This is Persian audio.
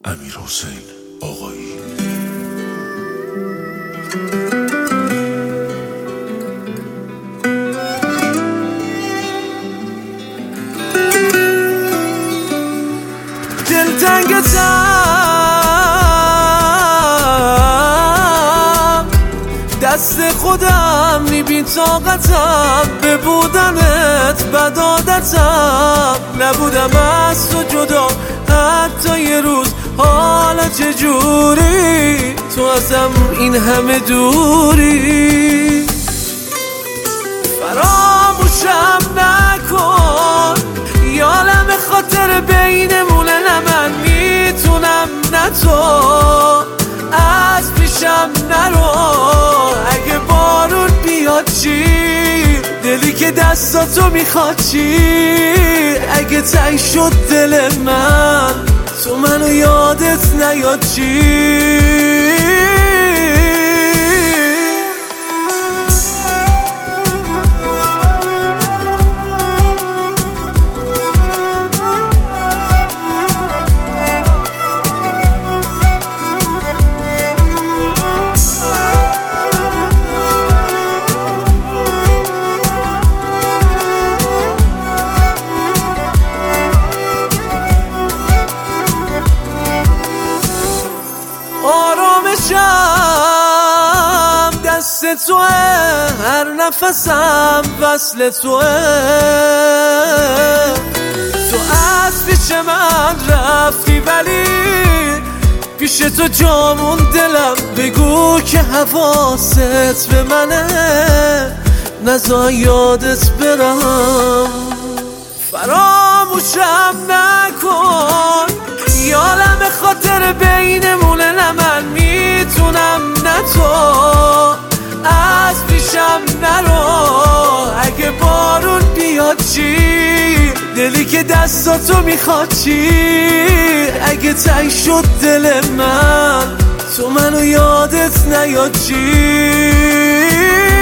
امیرحسین آقایی. دلتنگتم دست خودم میبین طاقتم به بودنت بد عادتم نبودم از تو جدا حتی یه روز حالا چجوری تو ازم این همه دوری فراموشم نکن یالم خاطر بینمونه نه من میتونم نه تو از پیشم نرو اگه بارون بیاد چی دلی که دستاتو میخواد چی اگه تنگ شد دل من تو منو یادت نیاد چی آرامشم دست توه هر نفسم وصل توه تو از پیش من رفتی ولی پیش تو جامون دلم بگو که حواست به منه نذار یادت برم فراموشم نکن یالم خاطر بینمونه نه من میتونم نه تو از پیشم نرو اگه بارون بیاد چی دلی که دستاتو میخواد چی اگه تنگ شد دل من تو منو یادت نیاد چی